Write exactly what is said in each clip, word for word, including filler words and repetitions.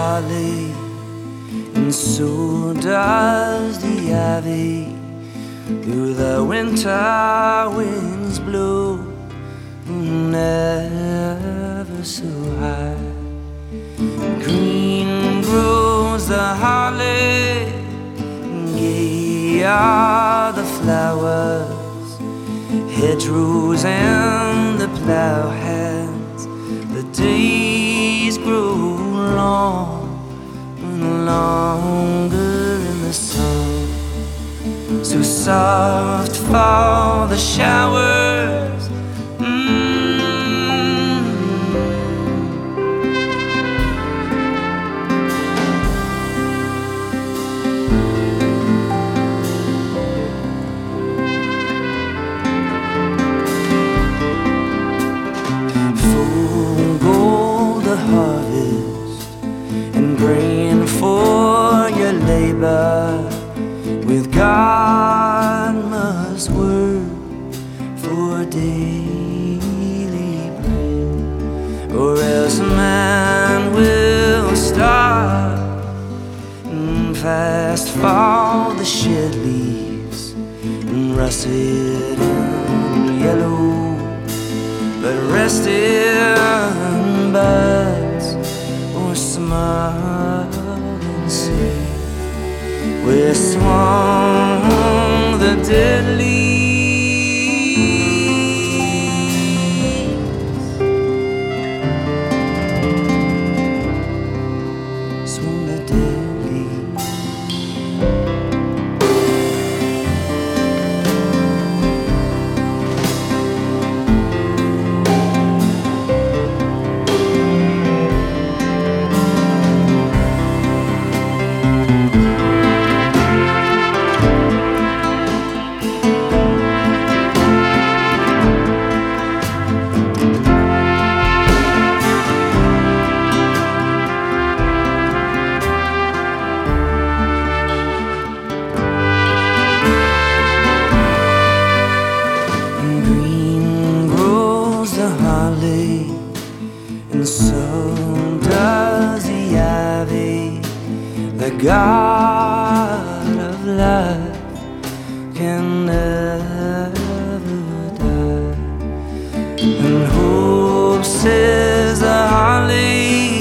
holly, and so does the ivy. Through the winter winds blow, never so high. Green grows the holly, gay are the flowers, hedgerows and the plough hands. The days grow long and longer in the sun. So soft fall the showers, mm. Full gold the harvest, and grain for your labor. With God must work for daily bread, or else man will starve. And fast fall the shed leaves, and rusted and yellow, but rested buds or smug and sea. Where swung the dead leaves, swung the dead leaves. And so does the ivy. The God of life can never die. And hope says the holly,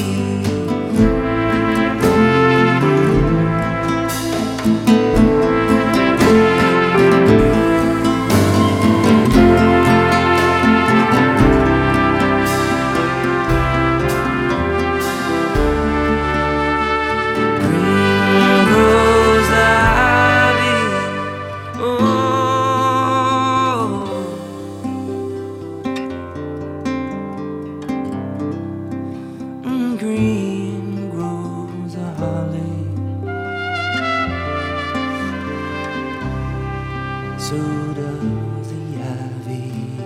green grows the holly, so does the ivy.